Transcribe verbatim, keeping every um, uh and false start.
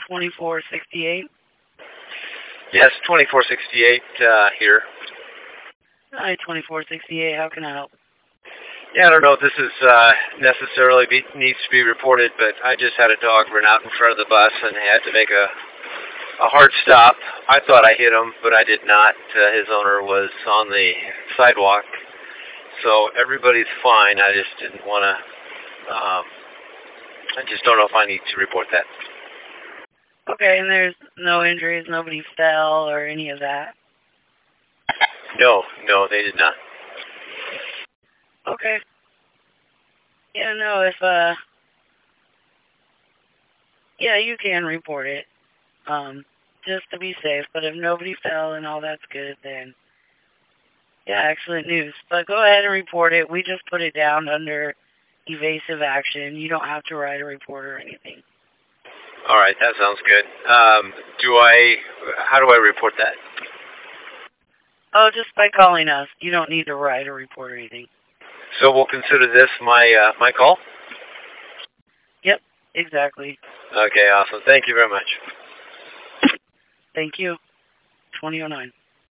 twenty-four sixty-eight? Yes, twenty-four sixty-eight uh, here. Hi, twenty-four sixty-eight. How can I help? Yeah, I don't know if this is uh, necessarily be, needs to be reported, but I just had a dog run out in front of the bus and had to make a, a hard stop. I thought I hit him, but I did not. Uh, his owner was on the sidewalk, so everybody's fine. I just didn't want to, um, I just don't know if I need to report that. Okay, and there's no injuries, nobody fell or any of that? No, no, they did not. Okay. Yeah, no, if, uh, yeah, you can report it, um, just to be safe, but if nobody fell and all that's good, then, yeah, excellent news. But go ahead and report it. We just put it down under evasive action. You don't have to write a report or anything. All right, that sounds good. Um, do I, how do I report that? Oh, just by calling us. You don't need to write a report or anything. So we'll consider this my uh, my call? Yep, exactly. Okay, awesome. Thank you very much. Thank you. twenty oh nine.